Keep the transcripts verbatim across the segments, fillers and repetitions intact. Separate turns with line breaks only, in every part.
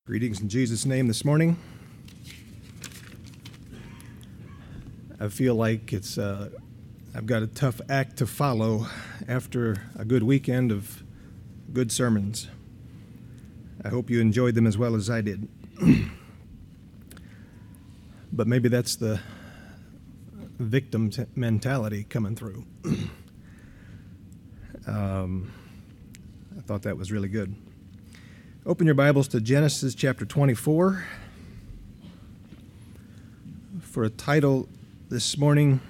Greetings in Jesus' name this morning. I feel like it's uh, I've got a tough act to follow after a good weekend of good sermons. I hope you enjoyed them as well as I did. But maybe that's the victim t- mentality coming through. um, I thought that was really good. Open your Bibles to Genesis chapter twenty-four. For a title this morning,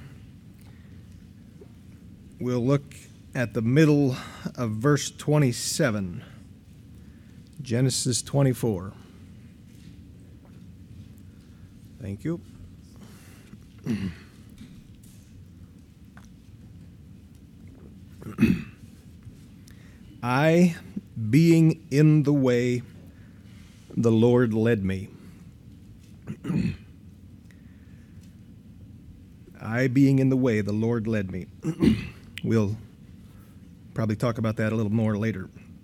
we'll look at the middle of verse twenty-seven. Genesis twenty-four. Thank you. I, being in the way, the Lord led me. I, being in the way, the Lord led me. We'll probably talk about that a little more later.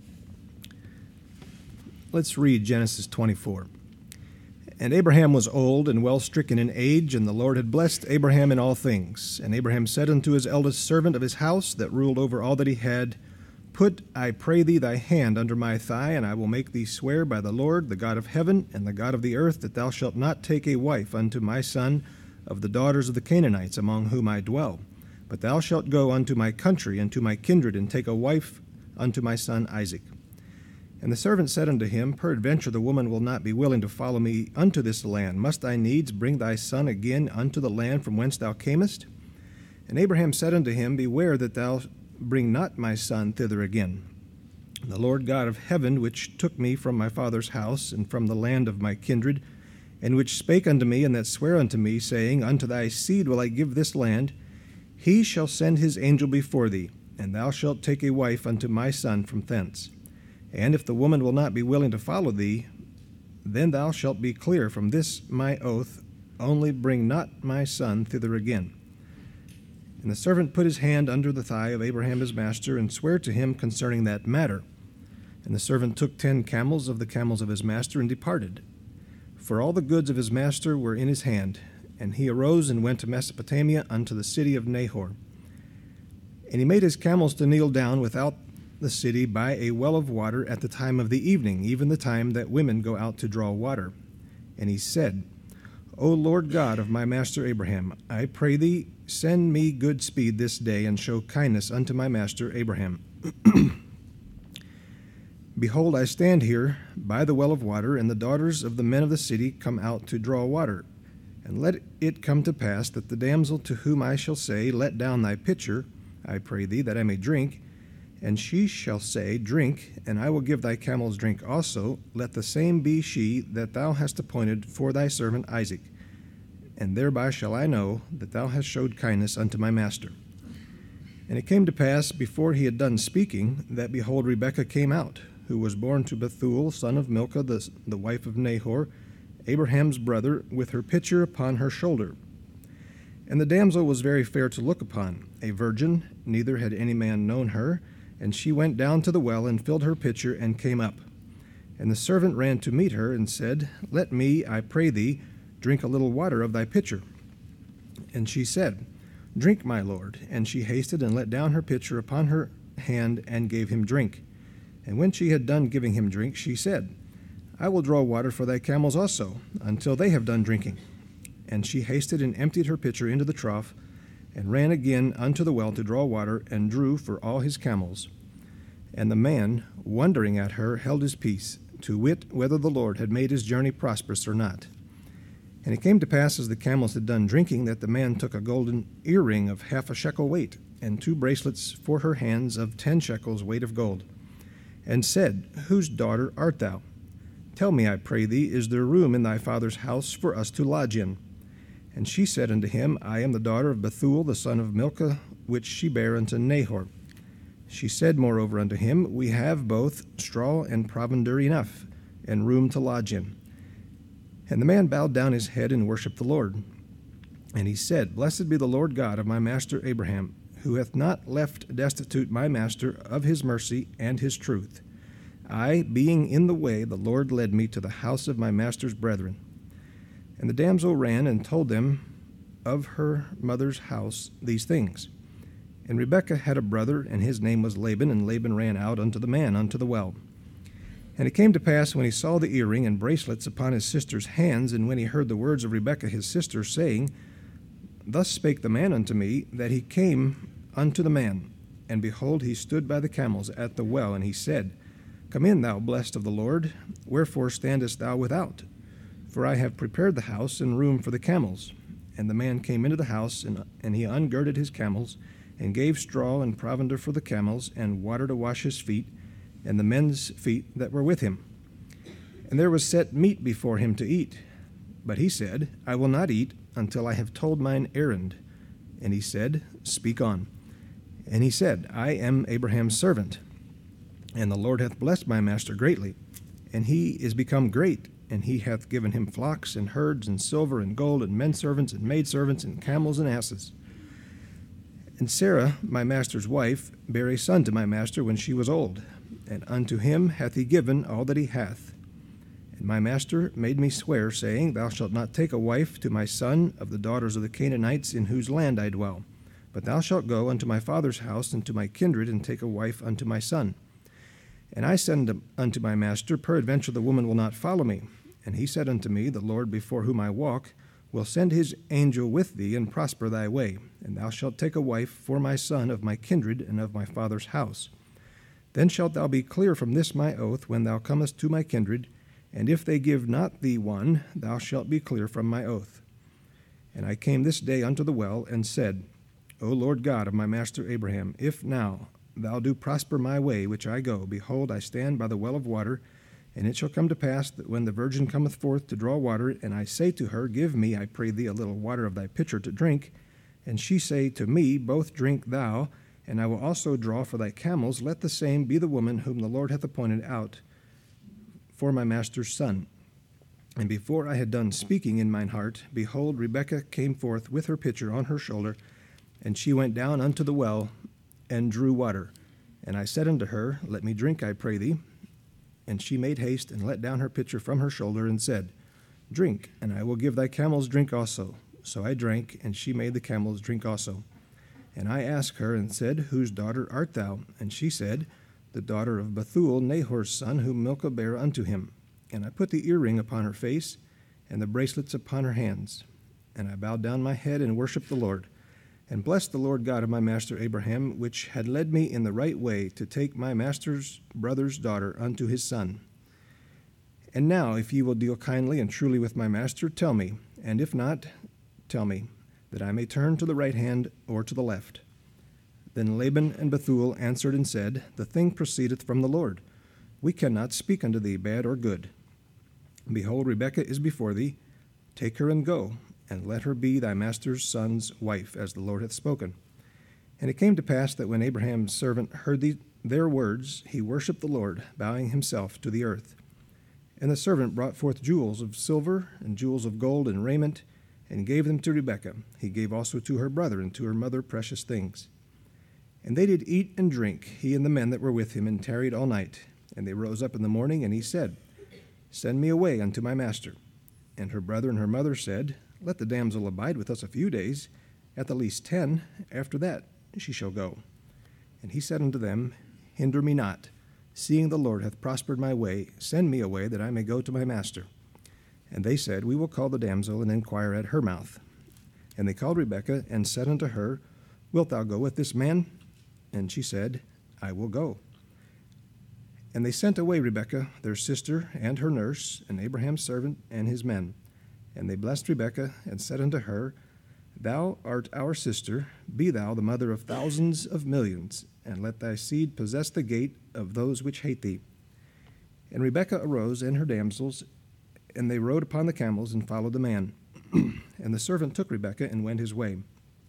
Let's read Genesis twenty-four. And Abraham was old and well stricken in age, and the Lord had blessed Abraham in all things. And Abraham said unto his eldest servant of his house, that ruled over all that he had, Put, I pray thee, thy hand under my thigh, and I will make thee swear by the Lord, the God of heaven, and the God of the earth, that thou shalt not take a wife unto my son of the daughters of the Canaanites, among whom I dwell. But thou shalt go unto my country and to my kindred, and take a wife unto my son Isaac. And the servant said unto him, Peradventure the woman will not be willing to follow me unto this land. Must I needs bring thy son again unto the land from whence thou camest? And Abraham said unto him, Beware that thou bring not my son thither again. And the Lord God of heaven, which took me from my father's house, and from the land of my kindred, and which spake unto me, and that sware unto me, saying, Unto thy seed will I give this land, he shall send his angel before thee, and thou shalt take a wife unto my son from thence. And if the woman will not be willing to follow thee, then thou shalt be clear from this my oath, only bring not my son thither again. And the servant put his hand under the thigh of Abraham his master, and sware to him concerning that matter. And the servant took ten camels of the camels of his master, and departed. For all the goods of his master were in his hand. And he arose and went to Mesopotamia unto the city of Nahor. And he made his camels to kneel down without the city by a well of water at the time of the evening, even the time that women go out to draw water. And he said, O Lord God of my master Abraham, I pray thee, send me good speed this day, and show kindness unto my master Abraham. Behold, I stand here by the well of water, and the daughters of the men of the city come out to draw water. And let it come to pass that the damsel to whom I shall say, Let down thy pitcher, I pray thee, that I may drink, and she shall say, Drink, and I will give thy camels drink also. Let the same be she that thou hast appointed for thy servant Isaac. And thereby shall I know that thou hast showed kindness unto my master. And it came to pass, before he had done speaking, that behold, Rebekah came out, who was born to Bethuel, son of Milcah, the, the wife of Nahor, Abraham's brother, with her pitcher upon her shoulder. And the damsel was very fair to look upon, a virgin, neither had any man known her. And she went down to the well, and filled her pitcher, and came up. And the servant ran to meet her, and said, Let me, I pray thee, drink a little water of thy pitcher. And she said, Drink, my lord. And she hasted, and let down her pitcher upon her hand, and gave him drink. And when she had done giving him drink, she said, I will draw water for thy camels also, until they have done drinking. And she hasted, and emptied her pitcher into the trough, and ran again unto the well to draw water, and drew for all his camels. And the man, wondering at her, held his peace, to wit whether the Lord had made his journey prosperous or not. And it came to pass, as the camels had done drinking, that the man took a golden earring of half a shekel weight, and two bracelets for her hands of ten shekels weight of gold, and said, Whose daughter art thou? Tell me, I pray thee, is there room in thy father's house for us to lodge in? And she said unto him, I am the daughter of Bethuel, the son of Milcah, which she bare unto Nahor. She said moreover unto him, We have both straw and provender enough, and room to lodge in. And the man bowed down his head and worshipped the Lord. And he said, Blessed be the Lord God of my master Abraham, who hath not left destitute my master of his mercy and his truth. I, being in the way, the Lord led me to the house of my master's brethren. And the damsel ran and told them of her mother's house these things. And Rebekah had a brother, and his name was Laban, and Laban ran out unto the man unto the well. And it came to pass, when he saw the earring and bracelets upon his sister's hands, and when he heard the words of Rebekah his sister, saying, Thus spake the man unto me, that he came unto the man. And behold, he stood by the camels at the well, and he said, Come in, thou blessed of the Lord, wherefore standest thou without? For I have prepared the house and room for the camels. And the man came into the house, and, and he ungirded his camels, and gave straw and provender for the camels, and water to wash his feet, and the men's feet that were with him. And there was set meat before him to eat. But he said, I will not eat until I have told mine errand. And he said, Speak on. And he said, I am Abraham's servant, and the Lord hath blessed my master greatly, and he is become great, and he hath given him flocks and herds and silver and gold and men servants and maidservants and camels and asses. And Sarah, my master's wife, bare a son to my master when she was old, and unto him hath he given all that he hath. And my master made me swear, saying, Thou shalt not take a wife to my son of the daughters of the Canaanites in whose land I dwell, but thou shalt go unto my father's house and to my kindred, and take a wife unto my son. And I said unto my master, Peradventure the woman will not follow me. And he said unto me, The Lord before whom I walk will send his angel with thee, and prosper thy way, and thou shalt take a wife for my son of my kindred and of my father's house. Then shalt thou be clear from this my oath when thou comest to my kindred, and if they give not thee one, thou shalt be clear from my oath. And I came this day unto the well, and said, O Lord God of my master Abraham, if now thou do prosper my way which I go, behold, I stand by the well of water, and it shall come to pass that when the virgin cometh forth to draw water, and I say to her, Give me, I pray thee, a little water of thy pitcher to drink, and she say to me, Both drink thou, and I will also draw for thy camels, let the same be the woman whom the Lord hath appointed out for my master's son. And before I had done speaking in mine heart, behold, Rebekah came forth with her pitcher on her shoulder, and she went down unto the well, and drew water. And I said unto her, Let me drink, I pray thee. And she made haste, and let down her pitcher from her shoulder, and said, Drink, and I will give thy camels drink also. So I drank, and she made the camels drink also. And I asked her, and said, Whose daughter art thou? And she said, The daughter of Bethuel, Nahor's son, whom Milcah bare unto him. And I put the earring upon her face, and the bracelets upon her hands. And I bowed down my head, and worshipped the Lord, and blessed the Lord God of my master Abraham, which had led me in the right way to take my master's brother's daughter unto his son. And now, if ye will deal kindly and truly with my master, tell me, and if not, tell me, that I may turn to the right hand or to the left. Then Laban and Bethuel answered and said, The thing proceedeth from the Lord. We cannot speak unto thee bad or good. Behold, Rebekah is before thee. Take her and go, and let her be thy master's son's wife, as the Lord hath spoken. And it came to pass that when Abraham's servant heard the, their words, he worshipped the Lord, bowing himself to the earth. And the servant brought forth jewels of silver and jewels of gold and raiment, and gave them to Rebekah. He gave also to her brother and to her mother precious things. And they did eat and drink, he and the men that were with him, and tarried all night. And they rose up in the morning, and he said, Send me away unto my master. And her brother and her mother said, Let the damsel abide with us a few days, at the least ten. After that she shall go. And he said unto them, Hinder me not, seeing the Lord hath prospered my way. Send me away, that I may go to my master. And they said, We will call the damsel, and inquire at her mouth. And they called Rebekah, and said unto her, Wilt thou go with this man? And she said, I will go. And they sent away Rebekah, their sister, and her nurse, and Abraham's servant, and his men. And they blessed Rebekah, and said unto her, Thou art our sister, be thou the mother of thousands of millions, and let thy seed possess the gate of those which hate thee. And Rebekah arose, and her damsels, and they rode upon the camels, and followed the man. And the servant took Rebekah, and went his way.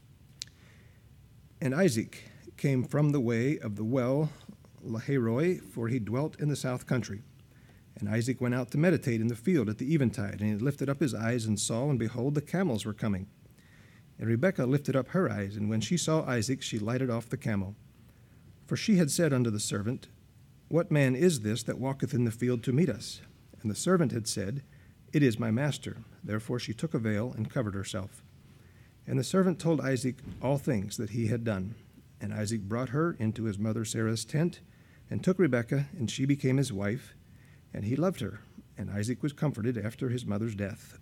And Isaac came from the way of the well Lahairoi, for he dwelt in the south country. And Isaac went out to meditate in the field at the eventide, and he lifted up his eyes and saw, and behold, the camels were coming. And Rebekah lifted up her eyes, and when she saw Isaac, she lighted off the camel. For she had said unto the servant, What man is this that walketh in the field to meet us? And the servant had said, It is my master. Therefore she took a veil and covered herself. And the servant told Isaac all things that he had done. And Isaac brought her into his mother Sarah's tent, and took Rebekah, and she became his wife, and he loved her. And Isaac was comforted after his mother's death.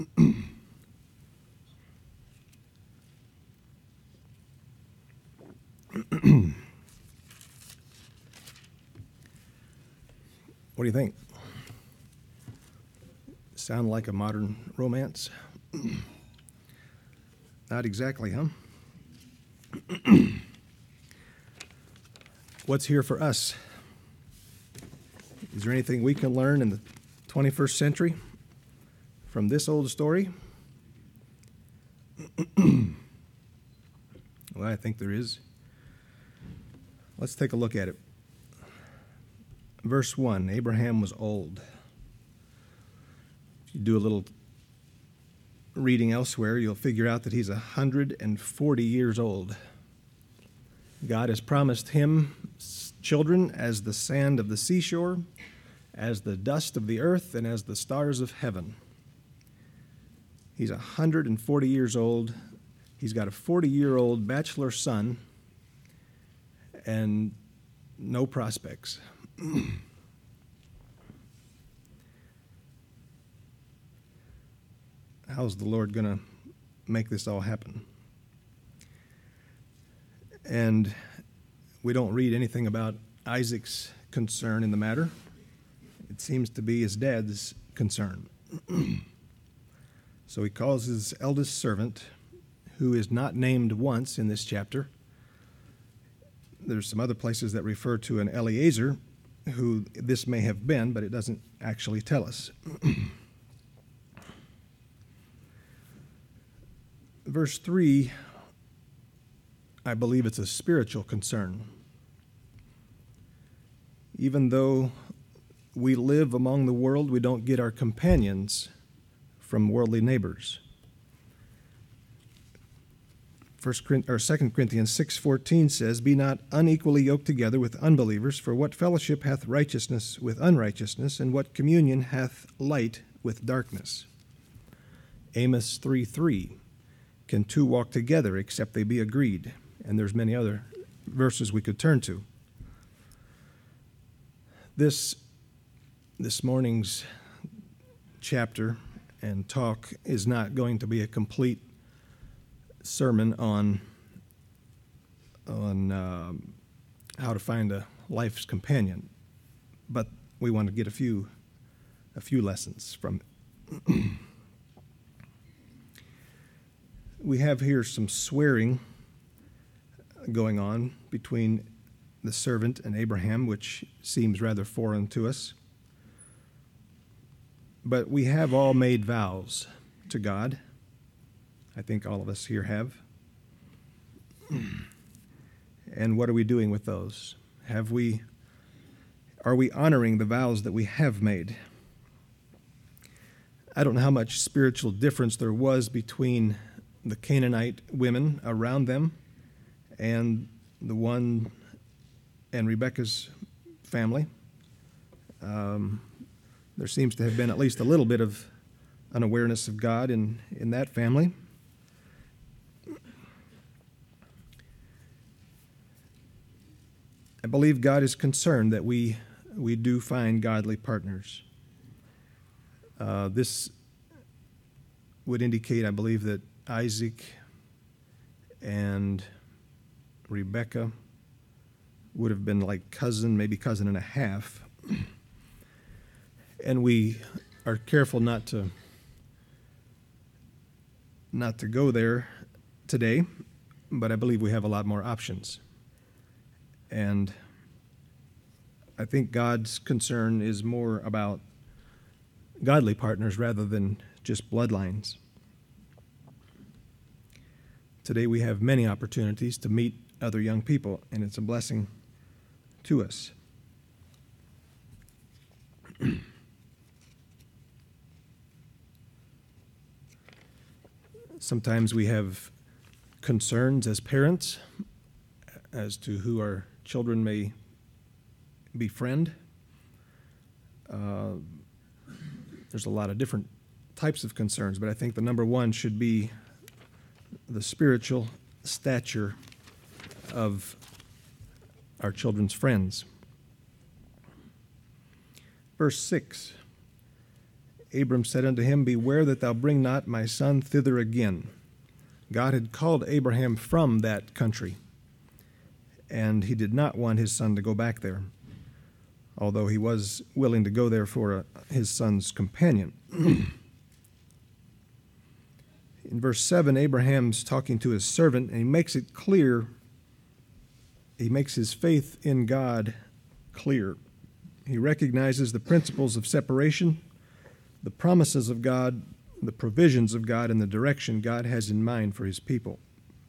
What do you think? Sound like a modern romance? Not exactly, huh? What's here for us? Is there anything we can learn in the twenty-first century from this old story? Well, I think there is. Let's take a look at it. Verse one, Abraham was old. If you do a little reading elsewhere, you'll figure out that he's one hundred forty years old. God has promised him children as the sand of the seashore, as the dust of the earth, and as the stars of heaven. He's one hundred forty years old. He's got a forty-year-old bachelor son and no prospects. How's the Lord going to make this all happen? And we don't read anything about Isaac's concern in the matter. It seems to be his dad's concern. So he calls his eldest servant, who is not named once in this chapter. There's some other places that refer to an Eliezer, who this may have been, but it doesn't actually tell us. Verse three, I believe it's a spiritual concern. Even though we live among the world, we don't get our companions from worldly neighbors. First or Second Corinthians six fourteen says, Be not unequally yoked together with unbelievers, for what fellowship hath righteousness with unrighteousness, and what communion hath light with darkness? Amos three three, Can two walk together except they be agreed? And there's many other verses we could turn to. This, this morning's chapter and talk is not going to be a complete sermon on on uh, how to find a life's companion, but we want to get a few a few lessons from it. We have here some swearing going on between the servant and Abraham, which seems rather foreign to us. But we have all made vows to God. I think all of us here have. And what are we doing with those? Have we, are we honoring the vows that we have made? I don't know how much spiritual difference there was between the Canaanite women around them and the one and Rebekah's family. Um, there seems to have been at least a little bit of an awareness of God in, in that family. I believe God is concerned that we we do find godly partners. Uh, this would indicate, I believe, that Isaac and Rebekah would have been like cousin, maybe cousin and a half. And we are careful not to not to go there today, but I believe we have a lot more options. And I think God's concern is more about godly partners rather than just bloodlines. Today we have many opportunities to meet other young people, and it's a blessing to us. Sometimes we have concerns as parents as to who our children may befriend. Uh, there's a lot of different types of concerns, but I think the number one should be the spiritual stature of our children's friends. Verse six, Abram said unto him, Beware that thou bring not my son thither again. God had called Abraham from that country, and he did not want his son to go back there, although he was willing to go there for a, his son's companion. In verse seven, Abraham's talking to his servant, and he makes it clear, he makes his faith in God clear. He recognizes the principles of separation, the promises of God, the provisions of God, and the direction God has in mind for his people.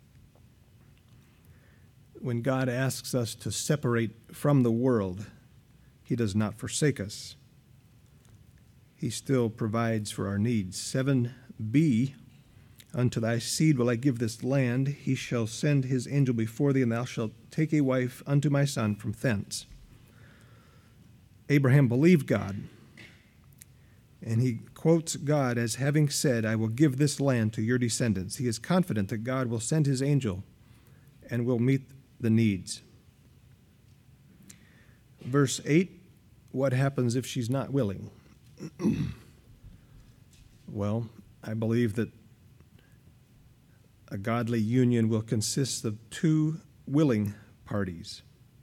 When God asks us to separate from the world, he does not forsake us. He still provides for our needs. seven b, Unto thy seed will I give this land. He shall send his angel before thee, and thou shalt take a wife unto my son from thence. Abraham believed God, and he quotes God as having said, I will give this land to your descendants. He is confident that God will send his angel and will meet the needs. Verse eight, what happens if she's not willing? Well, I believe that a godly union will consist of two willing parties.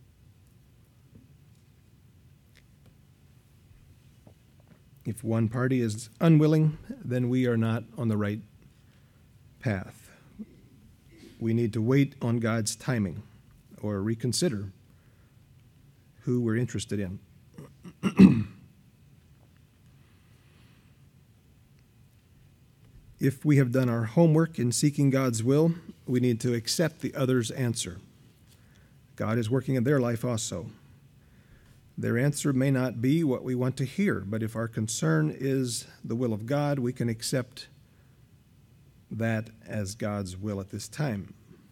If one party is unwilling, then we are not on the right path. We need to wait on God's timing or reconsider who we're interested in. If we have done our homework in seeking God's will, we need to accept the other's answer. God is working in their life also. Their answer may not be what we want to hear, but if our concern is the will of God, we can accept that as God's will at this time.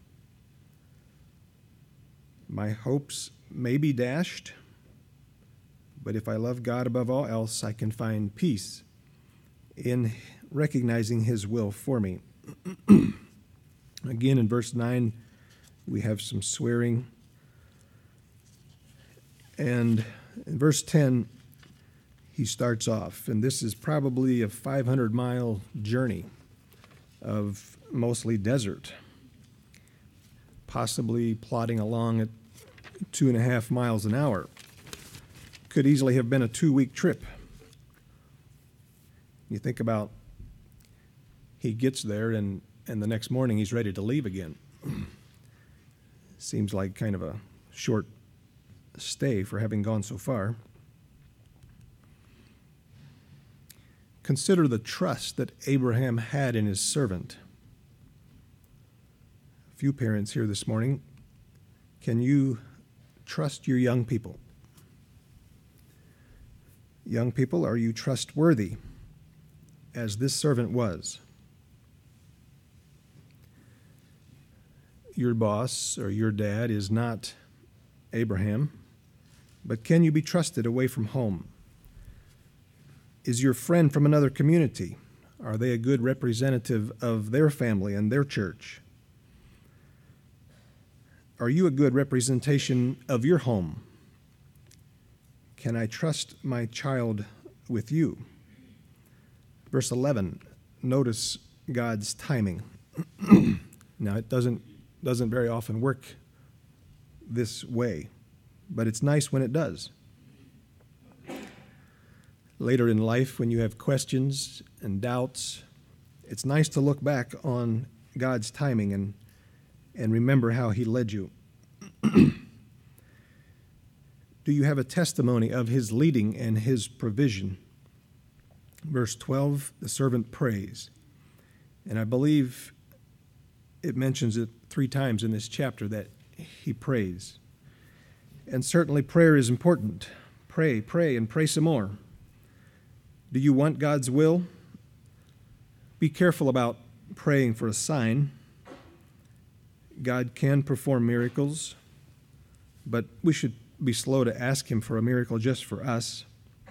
My hopes may be dashed, but if I love God above all else, I can find peace in recognizing his will for me. Again, in verse nine, we have some swearing. And in verse ten, he starts off, and this is probably a five hundred mile journey of mostly desert, possibly plodding along at two and a half miles an hour. Could easily have been a two-week trip. You think about he gets there, and, and the next morning he's ready to leave again. Seems like kind of a short stay for having gone so far. Consider the trust that Abraham had in his servant. A few parents here this morning, can you trust your young people? Young people, are you trustworthy as this servant was? Your boss or your dad is not Abraham, but can you be trusted away from home? Is your friend from another community? Are they a good representative of their family and their church? Are you a good representation of your home? Can I trust my child with you? Verse eleven, notice God's timing. Now, it doesn't, doesn't very often work this way, but it's nice when it does. Later in life, when you have questions and doubts, it's nice to look back on God's timing and, and remember how he led you. Do you have a testimony of his leading and his provision? Verse twelve, the servant prays. And I believe it mentions it three times in this chapter that he prays. And certainly prayer is important. Pray, pray, and pray some more. Do you want God's will? Be careful about praying for a sign. God can perform miracles, but we should be slow to ask him for a miracle just for us.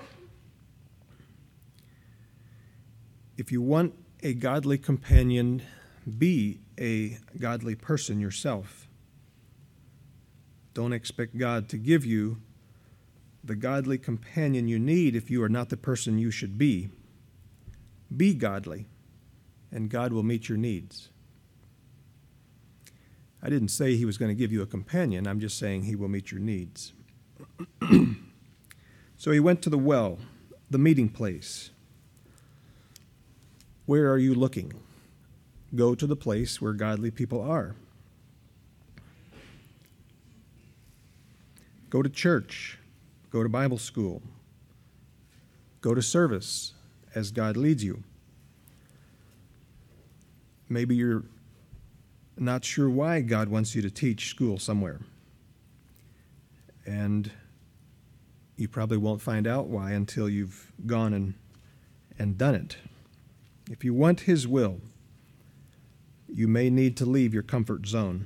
If you want a godly companion, be a godly person yourself. Don't expect God to give you the godly companion you need if you are not the person you should be. Be godly, and God will meet your needs. I didn't say he was going to give you a companion. I'm just saying he will meet your needs. So he went to the well, the meeting place. Where are you looking? Go to the place where godly people are. Go to church. Go to Bible school. Go to service as God leads you. Maybe you're not sure why God wants you to teach school somewhere. And you probably won't find out why until you've gone and, and done it. If you want His will, you may need to leave your comfort zone.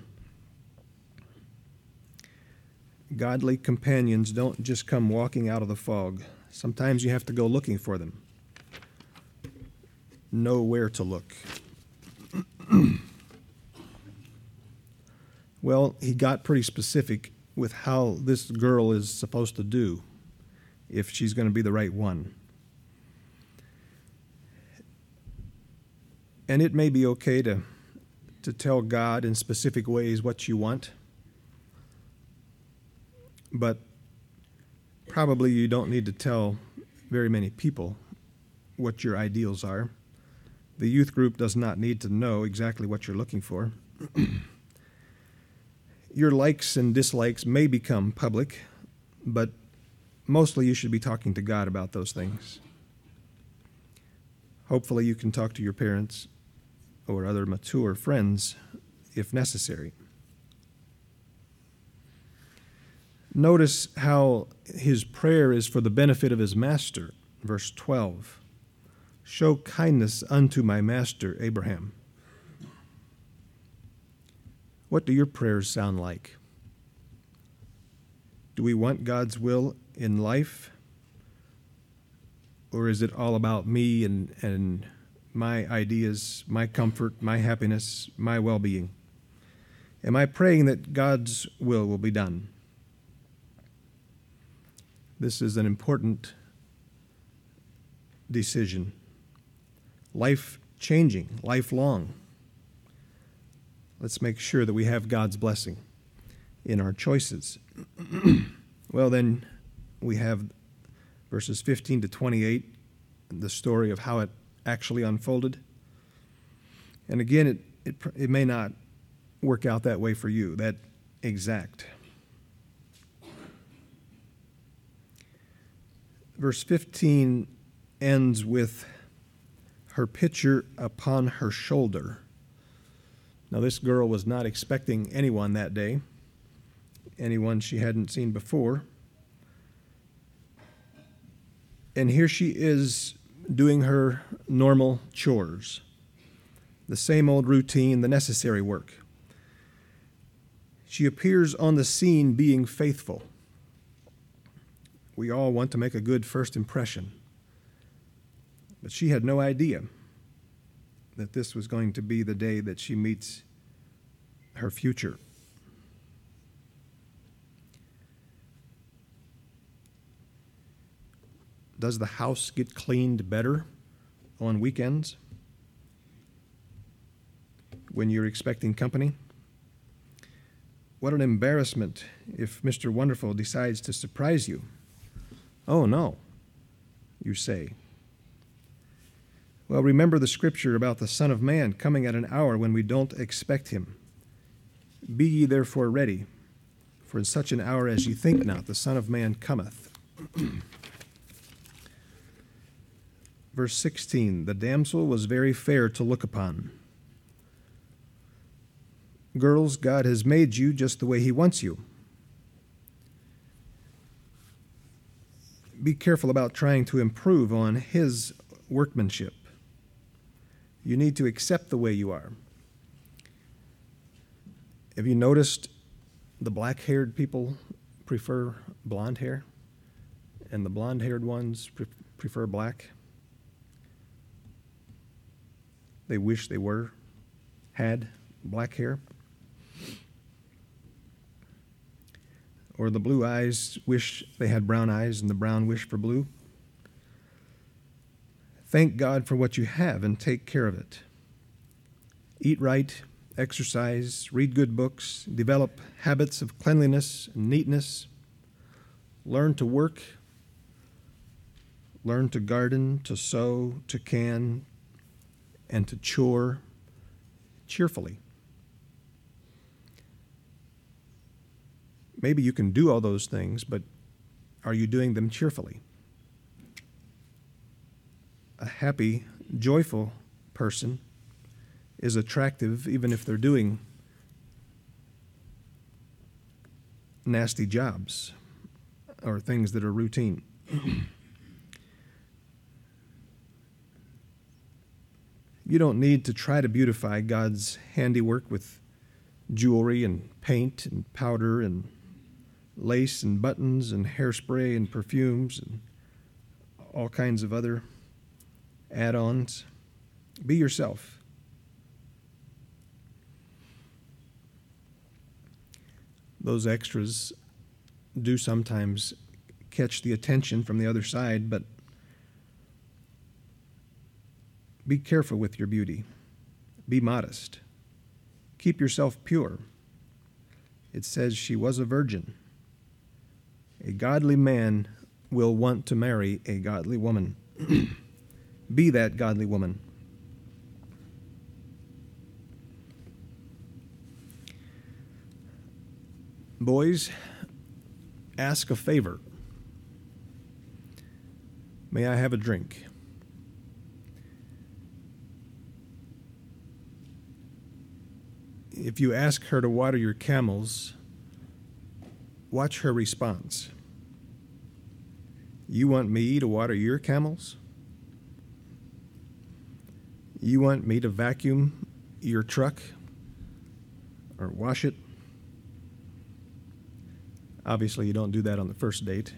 Godly companions don't just come walking out of the fog. Sometimes you have to go looking for them. Know where to look. Well, he got pretty specific with how this girl is supposed to do if she's going to be the right one. And it may be okay to, to tell God in specific ways what you want, but probably you don't need to tell very many people what your ideals are. The youth group does not need to know exactly what you're looking for. Your likes and dislikes may become public, but mostly you should be talking to God about those things. Hopefully you can talk to your parents or other mature friends if necessary. Notice how his prayer is for the benefit of his master. Verse twelve, show kindness unto my master Abraham. What do your prayers sound like? Do we want God's will in life? Or is it all about me and, and my ideas, my comfort, my happiness, my well-being? Am I praying that God's will will be done? This is an important decision. Life-changing, lifelong. Let's make sure that we have God's blessing in our choices. Well, then we have verses fifteen to twenty-eight, the story of how it actually unfolded. And again, it, it, it may not work out that way for you, that exact. Verse fifteen ends with her pitcher upon her shoulder. Now, this girl was not expecting anyone that day, anyone she hadn't seen before. And here she is doing her normal chores, the same old routine, the necessary work. She appears on the scene being faithful. We all want to make a good first impression. But she had no idea that this was going to be the day that she meets her future. Does the house get cleaned better on weekends when you're expecting company? What an embarrassment if Mister Wonderful decides to surprise you. Oh, no, you say. Well, remember the scripture about the Son of Man coming at an hour when we don't expect him. Be ye therefore ready, for in such an hour as ye think not, the Son of Man cometh. Verse sixteen, the damsel was very fair to look upon. Girls, God has made you just the way he wants you. Be careful about trying to improve on his workmanship. You need to accept the way you are. Have you noticed the black-haired people prefer blonde hair, and the blonde-haired ones pre- prefer black. They wish they were, had black hair. Or the blue eyes wish they had brown eyes, and the brown wish for blue. Thank God for what you have and take care of it. Eat right, exercise, read good books, develop habits of cleanliness and neatness. Learn to work, learn to garden, to sew, to can, and to chore cheerfully. Maybe you can do all those things, but are you doing them cheerfully? A happy, joyful person is attractive even if they're doing nasty jobs or things that are routine. You don't need to try to beautify God's handiwork with jewelry and paint and powder and lace and buttons and hairspray and perfumes and all kinds of other add-ons. Be yourself. Those extras do sometimes catch the attention from the other side, but be careful with your beauty. Be modest. Keep yourself pure. It says she was a virgin. A godly man will want to marry a godly woman. Be that godly woman. Boys, ask a favor. May I have a drink? If you ask her to water your camels, watch her response. You want me to water your camels? You want me to vacuum your truck or wash it? Obviously, you don't do that on the first date.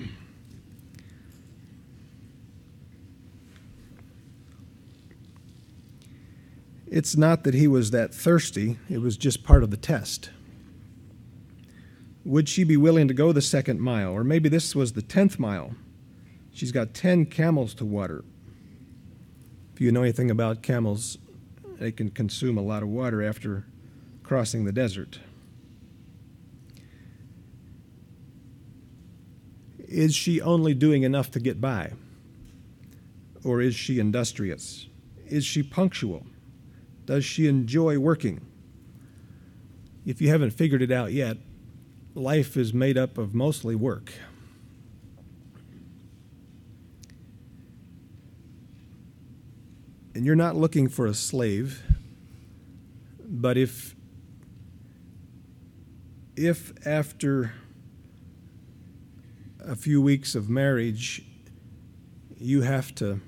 It's not that he was that thirsty, it was just part of the test. Would she be willing to go the second mile? Or maybe this was the tenth mile. She's got ten camels to water. If you know anything about camels, they can consume a lot of water after crossing the desert. Is she only doing enough to get by? Or is she industrious? Is she punctual? Does she enjoy working? If you haven't figured it out yet, life is made up of mostly work. And you're not looking for a slave, but if, if after a few weeks of marriage, you have to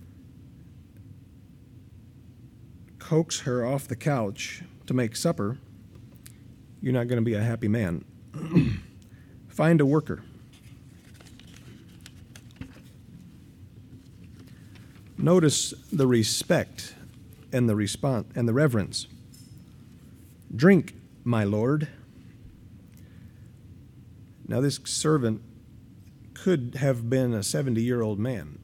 coax her off the couch to make supper, you're not going to be a happy man. Find a worker. Notice the respect and the response and the reverence. Drink, my lord. Now this servant could have been a seventy-year-old man,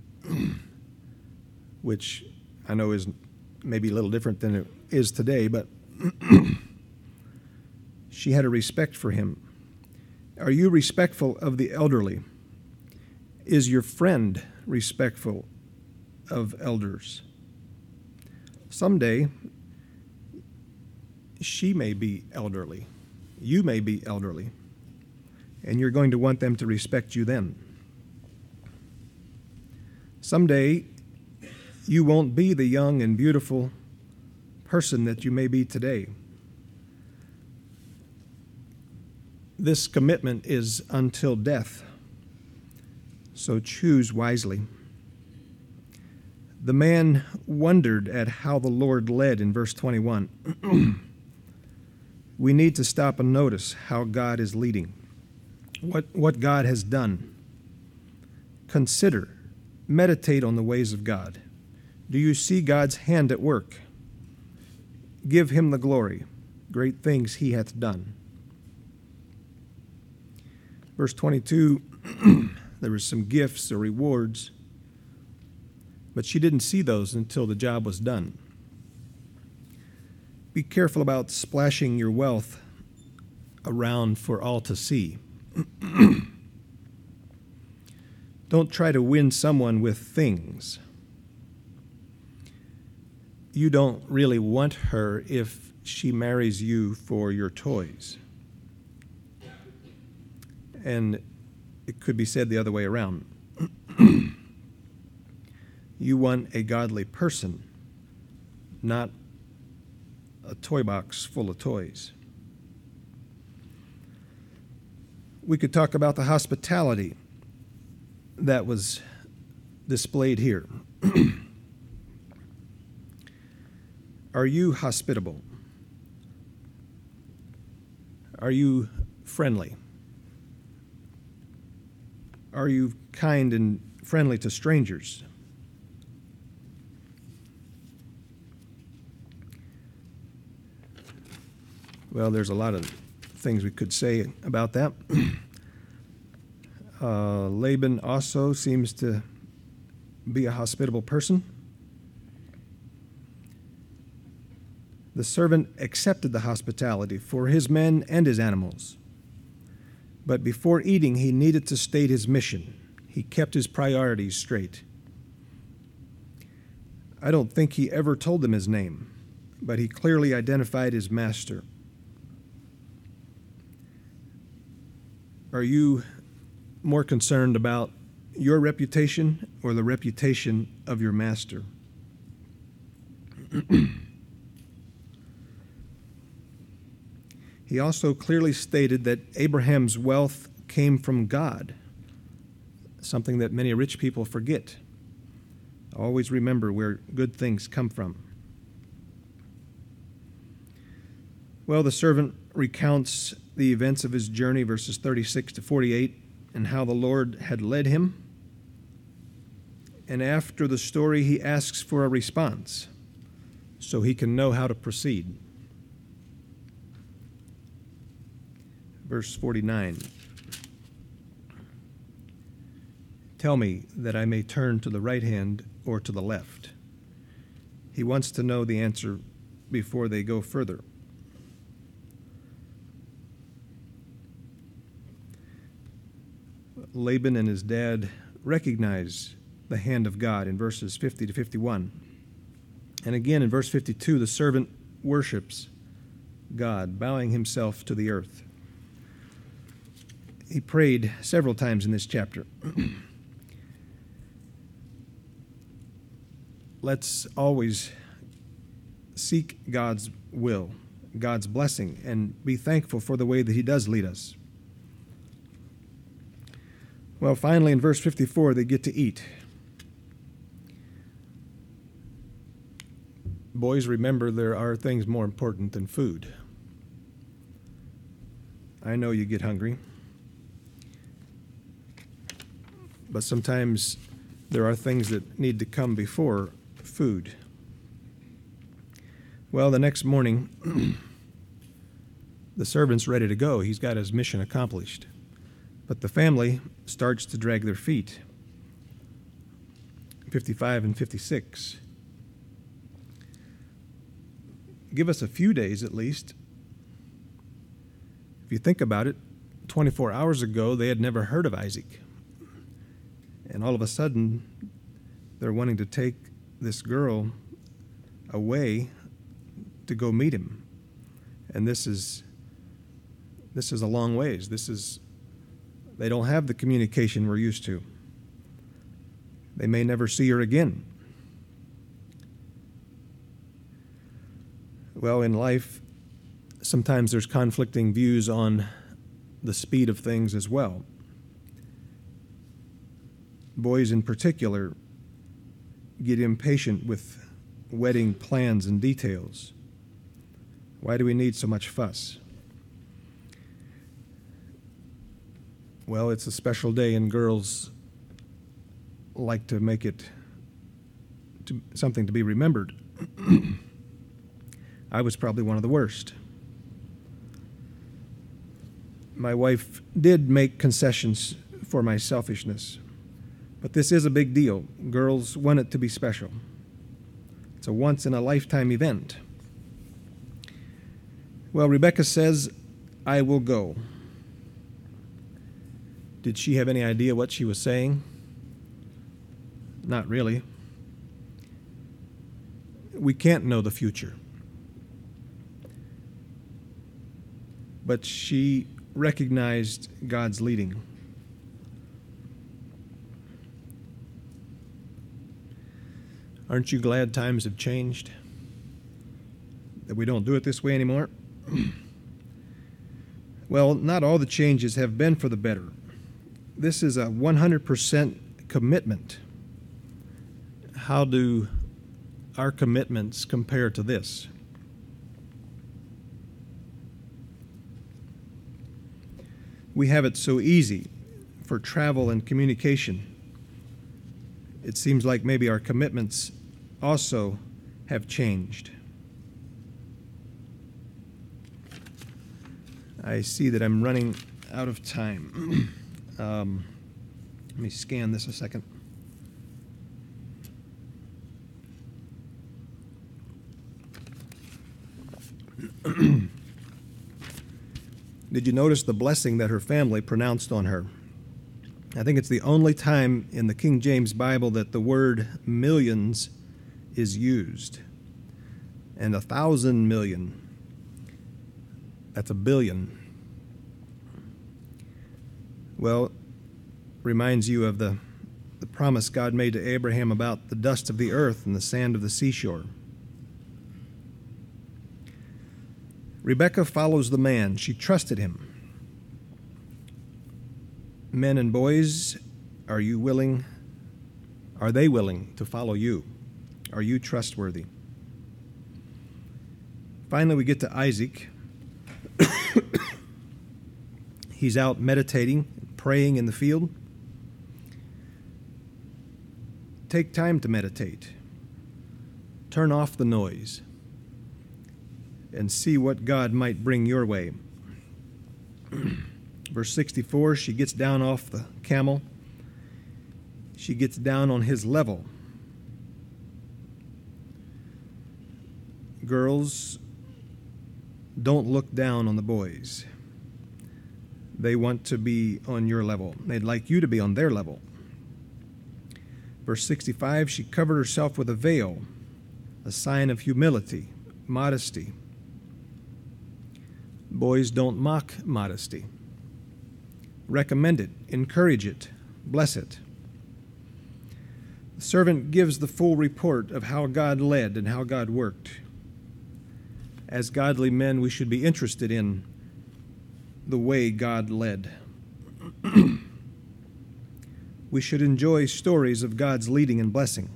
which I know is maybe a little different than it is today, but she had a respect for him. Are you respectful of the elderly? Is your friend respectful of elders? Someday, she may be elderly. You may be elderly. And you're going to want them to respect you then. Someday, you won't be the young and beautiful person that you may be today. This commitment is until death, so choose wisely. The man wondered at how the Lord led in verse twenty-one. We need to stop and notice how God is leading. what, what God has done. Consider, meditate on the ways of God. Do you see God's hand at work? Give him the glory. Great things he hath done. Verse twenty-two, there were some gifts or rewards, but she didn't see those until the job was done. Be careful about splashing your wealth around for all to see. Don't try to win someone with things. You don't really want her if she marries you for your toys. And it could be said the other way around. You want a godly person, not a toy box full of toys. We could talk about the hospitality that was displayed here. Are you hospitable? Are you friendly? Are you kind and friendly to strangers? Well, there's a lot of things we could say about that. Uh, Laban also seems to be a hospitable person. The servant accepted the hospitality for his men and his animals. But before eating, he needed to state his mission. He kept his priorities straight. I don't think he ever told them his name, but he clearly identified his master. Are you more concerned about your reputation or the reputation of your master? He also clearly stated that Abraham's wealth came from God, something that many rich people forget. Always remember where good things come from. Well, the servant recounts the events of his journey, verses thirty-six to forty-eight, and how the Lord had led him. And after the story, he asks for a response so he can know how to proceed. Verse forty-nine. Tell me that I may turn to the right hand or to the left. He wants to know the answer before they go further. Laban and his dad recognize the hand of God in verses fifty to fifty-one. And again in verse fifty-two, the servant worships God, bowing himself to the earth. He prayed several times in this chapter. Let's always seek God's will, God's blessing, and be thankful for the way that he does lead us. Well, finally, in verse fifty-four, they get to eat. Boys, remember there are things more important than food. I know you get hungry, but sometimes there are things that need to come before food. Well, the next morning, the servant's ready to go. He's got his mission accomplished. But the family starts to drag their feet. fifty-five and fifty-six. Give us a few days at least. If you think about it, twenty-four hours ago they had never heard of Isaac. And all of a sudden, they're wanting to take this girl away to go meet him. And this is this is a long ways. This is They don't have the communication we're used to. They may never see her again. Well, in life, sometimes there's conflicting views on the speed of things as well. Boys in particular get impatient with wedding plans and details. Why do we need so much fuss? Well, it's a special day, and girls like to make it to something to be remembered. I was probably one of the worst. My wife did make concessions for my selfishness, but this is a big deal. Girls want it to be special. It's a once-in-a-lifetime event. Well, Rebecca says, "I will go." Did she have any idea what she was saying? Not really. We can't know the future. But she recognized God's leading. Aren't you glad times have changed? That we don't do it this way anymore? Well, not all the changes have been for the better. This is a one hundred percent commitment. How do our commitments compare to this? We have it so easy for travel and communication. It seems like maybe our commitments also have changed. I see that I'm running out of time. um, let me scan this a second. Did you notice the blessing that her family pronounced on her? I think it's the only time in the King James Bible that the word millions is used. And a thousand million, that's a billion. Well, reminds you of the, the promise God made to Abraham about the dust of the earth and the sand of the seashore. Rebecca follows the man. She trusted him. Men and boys, are you willing? Are they willing to follow you? Are you trustworthy? Finally, we get to Isaac. He's out meditating, praying in the field. Take time to meditate. Turn off the noise and see what God might bring your way. Verse sixty-four, she gets down off the camel. She gets down on his level. Girls, don't look down on the boys. They want to be on your level. They'd like you to be on their level. Verse sixty-five, she covered herself with a veil, a sign of humility, modesty. Boys, don't mock modesty. Recommend it, encourage it, bless it. The servant gives the full report of how God led and how God worked. As godly men, we should be interested in the way God led. We should enjoy stories of God's leading and blessing.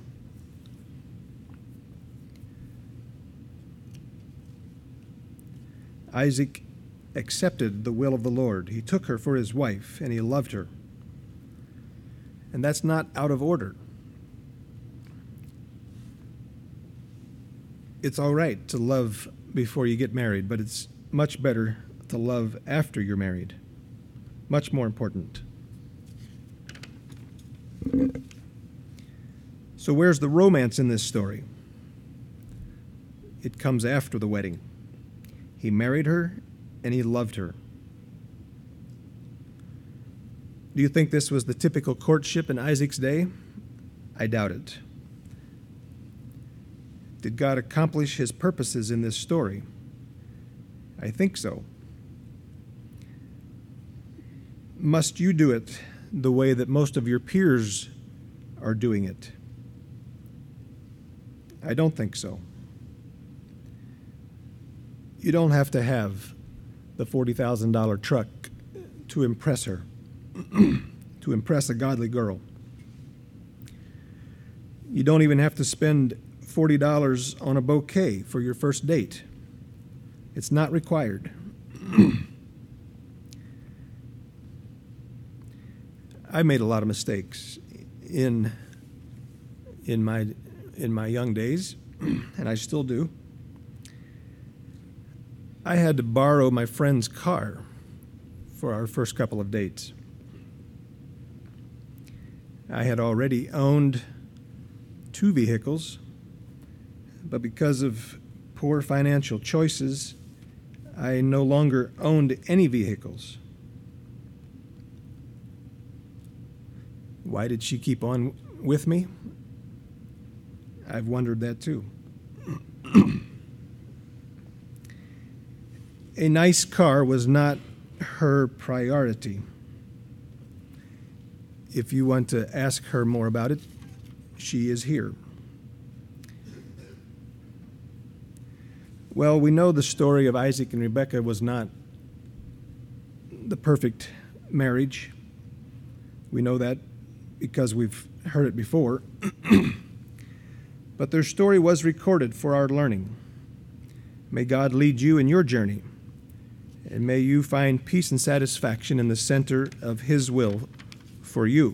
Isaac accepted the will of the Lord. He took her for his wife, and he loved her. And that's not out of order. It's all right to love before you get married, but it's much better to love after you're married. Much more important. So where's the romance in this story? It comes after the wedding. He married her, and he loved her. Do you think this was the typical courtship in Isaac's day? I doubt it. Did God accomplish his purposes in this story? I think so. Must you do it the way that most of your peers are doing it? I don't think so. You don't have to have the forty thousand dollars truck to impress her, to impress a godly girl. You don't even have to spend forty dollars on a bouquet for your first date. It's not required. I made a lot of mistakes in in my in my young days, and I still do. I had to borrow my friend's car for our first couple of dates. I had already owned two vehicles, but because of poor financial choices, I no longer owned any vehicles. Why did she keep on with me? I've wondered that too. A nice car was not her priority. If you want to ask her more about it, she is here. Well, we know the story of Isaac and Rebekah was not the perfect marriage. We know that because we've heard it before. But their story was recorded for our learning. May God lead you in your journey, and may you find peace and satisfaction in the center of His will for you.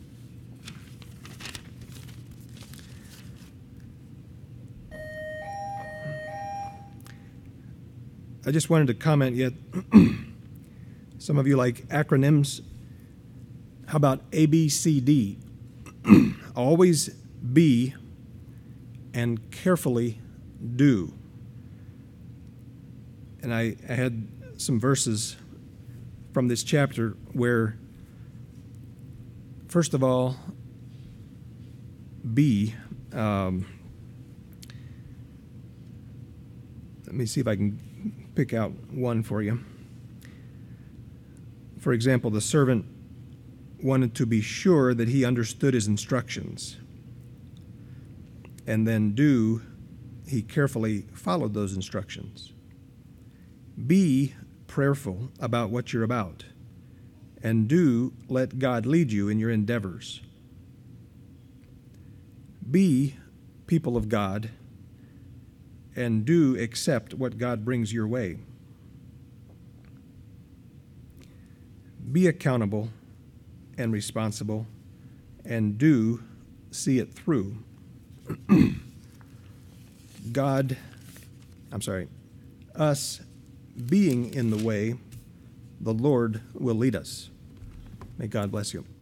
I just wanted to comment yet. Some of you like acronyms. How about A B C D? Always be and carefully do. And I, I had some verses from this chapter where, first of all, be. Um, let me see if I can pick out one for you. For example, the servant wanted to be sure that he understood his instructions. And then do, he carefully followed those instructions. Be prayerful about what you're about. And do let God lead you in your endeavors. Be people of God, and do accept what God brings your way. Be accountable and responsible, and do see it through. God, I'm sorry, us being in the way, the Lord will lead us. May God bless you.